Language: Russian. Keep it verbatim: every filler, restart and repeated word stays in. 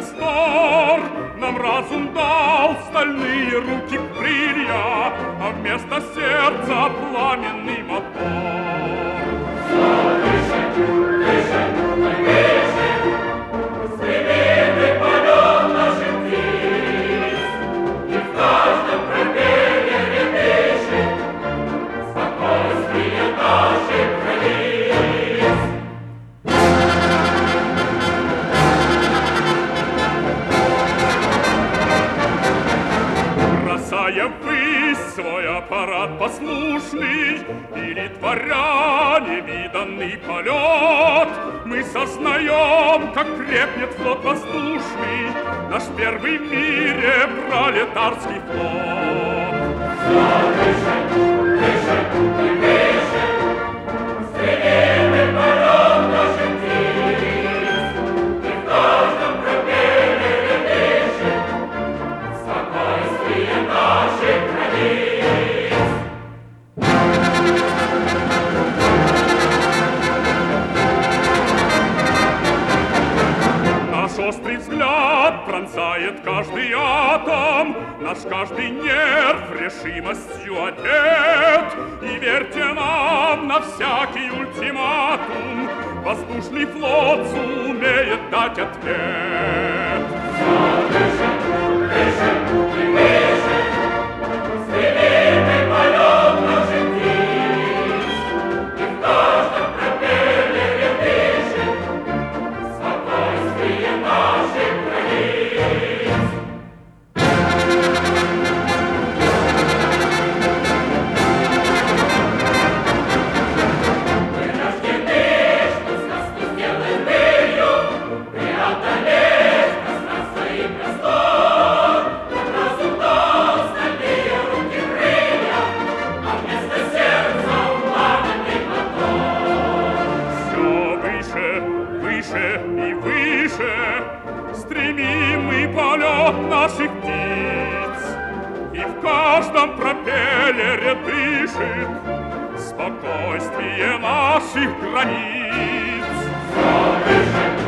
простор. Нам разум дал стальные руки крылья, а вместо сердца пламенный мотор. Выше, выше, выше, стремительный полет наших птиц, и в каждом пропеллере дышит спокойствие наших границ. Бросая ввысь свой аппарат послушный или творя невиданный полет, мы сознаем, как крепнет флот воздушный, наш первый в мире пролетарский флот. Выше, выше и выше, стремительный полет наших птиц, и в каждом пропеллере дышит спокойствие наших границ. Наш острый взгляд пронзает каждый атом, наш каждый нерв решимостью одет. И верьте нам на всякий ультиматум, воздушный флот сумеет дать ответ. Выше, выше и выше, стремительный полет наших птиц, и в каждом пропеллере дышит спокойствие наших границ. Мы рождены, что сказку сделать былью, преодолеть пространство и простор. Нам разум дал стальные руки крылья, а вместо сердца пламенный мотор. Все выше, выше и выше стремимый полет наших птиц, и в каждом пропеллере дышит спокойствие наших границ. Все выше,